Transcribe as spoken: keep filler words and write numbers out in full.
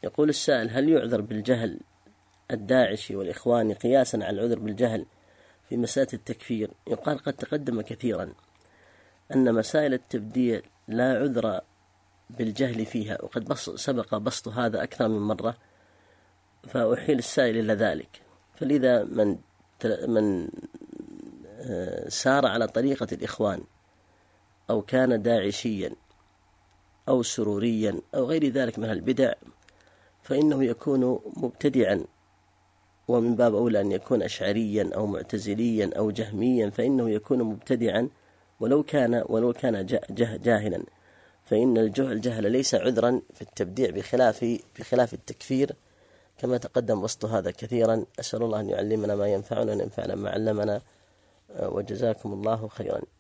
يقول السائل: هل يعذر بالجهل الداعشي والإخواني قياسا على العذر بالجهل في مسألة التكفير؟ يقال قد تقدم كثيرا أن مسائل التبديع لا عذر بالجهل فيها، وقد بص سبق بسط هذا أكثر من مرة، فأحيل السائل إلى ذلك. فلذا من من سار على طريقة الإخوان أو كان داعشيا أو سروريا أو غير ذلك من البدع فإنه يكون مبتدعا، ومن باب أولى أن يكون أشعريا أو معتزليا أو جهميا فإنه يكون مبتدعا ولو كان ولو كان جه جاهلا، فإن الجهل ليس عذرا في التبديع بخلاف بخلاف التكفير، كما تقدم وسط هذا كثيرا. أسأل الله أن يعلمنا ما ينفعنا وأن ينفعنا ما علمنا، وجزاكم الله خيرا.